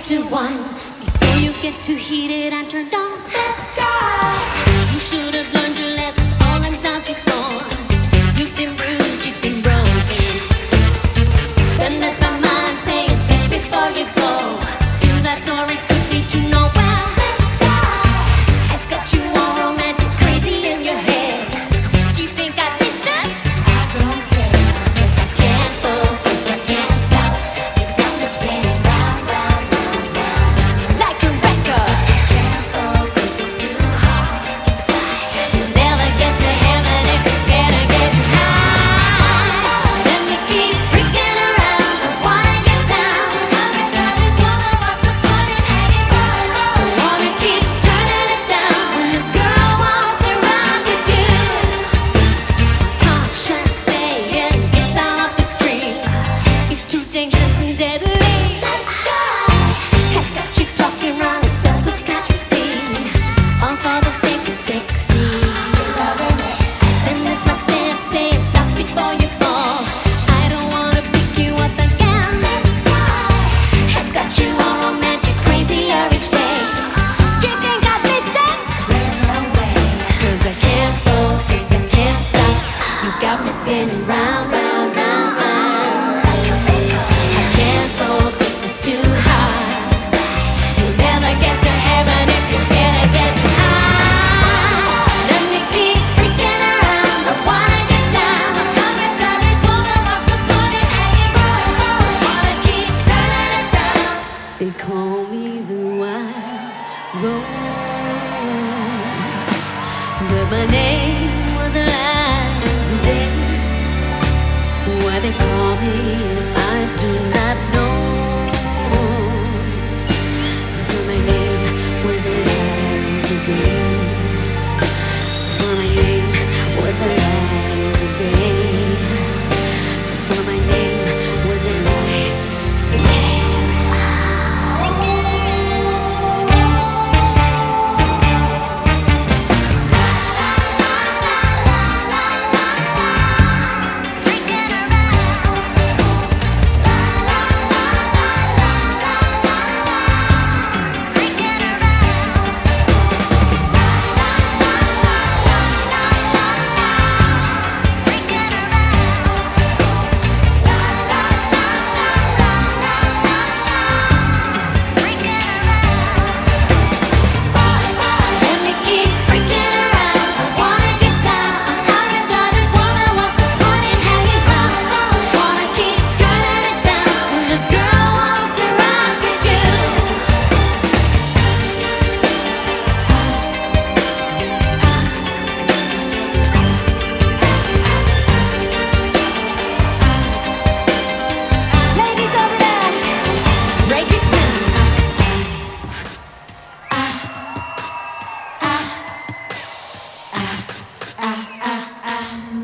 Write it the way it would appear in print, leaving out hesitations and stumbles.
to one. Before you get too heated and turned on the sky. You should have learned your lessons all them times before. You've been bruised, you've been broken. Then there's my mind saying, think before you go. Through that door it could lead you nowhere. The sky has got you all romantic, crazy in your head. Do you think I'd listen? I don't care. 'Cause I can't focus, I can't stop. You got me spinning round, round, round, round. Like a record. I can't focus, it's too hot inside. You'll never get to heaven if you're scared of getting high. Let me keep freaking around, I wanna get down. Don't wanna keep turning it down when this girl walks around with you. Conscience saying, get down off the street. It's too dangerous and deadly. The sky has got you talking round in circles, can't you see? All for the sake of sexy. Then there's my sense saying, stop before you fall. I don't wanna pick you up again. The sky has got you all romantic, crazier each day. Do you think I'd listen? There's no way. 'Cause I can't focus, I can't stop. You got me spinning round, round, round, round. I can't focus, it's too hard. You'll never get to heaven if you're scared of getting high. Let me keep freaking around, I wanna get down. Cold-blooded woman, what's the point in hanging round? Don't wanna keep turning it down. They call me the wild rose, but my name was Eliza Day. Why they call me, I do not know. So my name was Eliza Day.